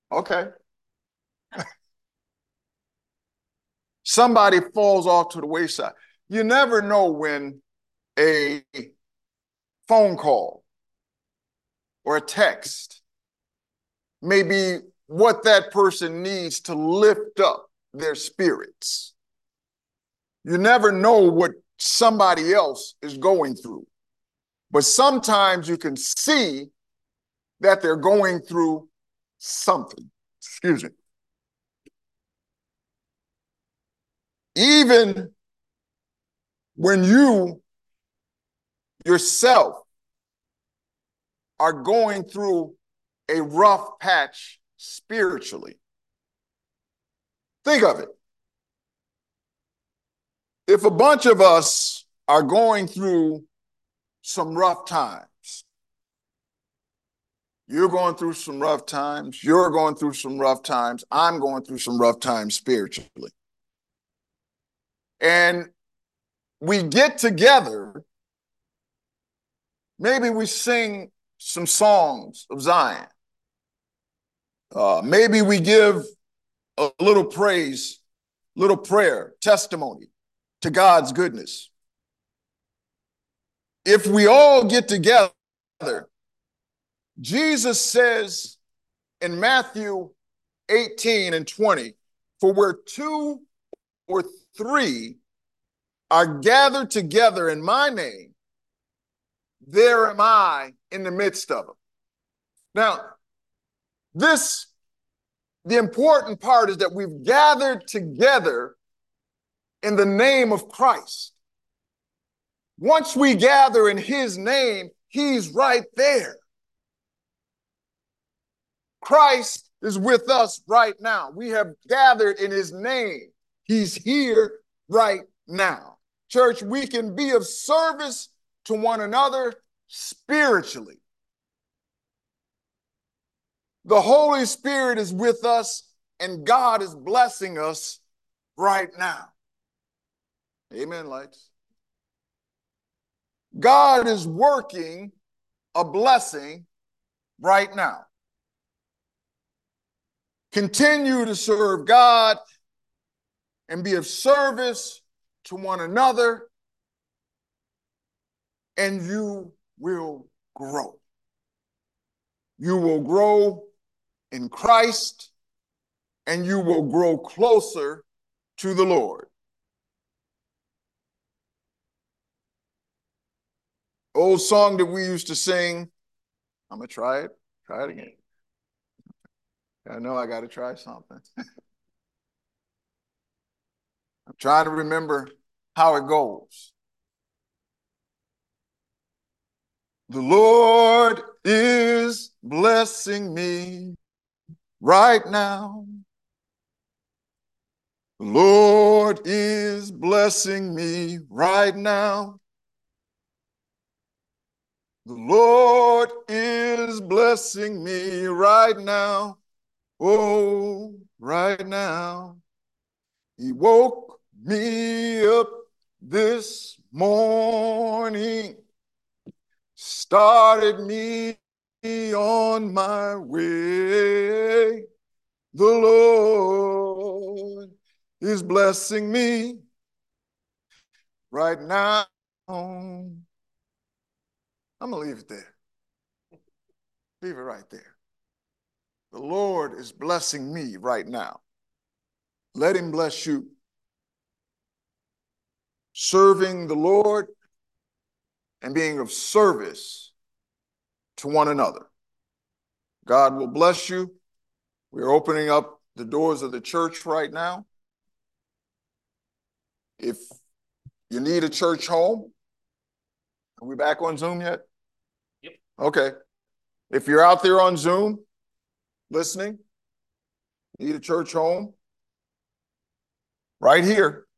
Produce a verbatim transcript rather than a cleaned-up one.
Okay. Somebody falls off to the wayside. You never know when a phone call or a text may be what that person needs to lift up their spirits. You never know what somebody else is going through. But sometimes you can see that they're going through something. Excuse me. Even when you yourself are going through a rough patch spiritually. Think of it. If a bunch of us are going through some rough times, you're going through some rough times, you're going through some rough times, I'm going through some rough times spiritually. And we get together, maybe we sing some songs of Zion. Uh, maybe we give a little praise, little prayer, testimony to God's goodness. If we all get together, Jesus says in Matthew eighteen and twenty, for where two or three are gathered together in my name, there am I in the midst of them. Now, this, the important part is that we've gathered together in the name of Christ. Once we gather in his name, he's right there. Christ is with us right now. We have gathered in his name. He's here right now. Church, we can be of service to one another spiritually. The Holy Spirit is with us and God is blessing us right now. Amen, lights. God is working a blessing right now. Continue to serve God and be of service to one another, and you will grow. You will grow in Christ, and you will grow closer to the Lord. Old song that we used to sing. I'm going to try it. Try it again. I know I got to try something. I'm trying to remember how it goes. The Lord is blessing me right now. The Lord is blessing me right now. The Lord is blessing me right now. Oh, right now. He woke me up this morning, started me on my way. The Lord is blessing me right now. I'm going to leave it there. Leave it right there. The Lord is blessing me right now. Let him bless you. Serving the Lord and being of service to one another. God will bless you. We're opening up the doors of the church right now. If you need a church home, are we back on Zoom yet? Yep. Okay. If you're out there on Zoom listening, need a church home, right here.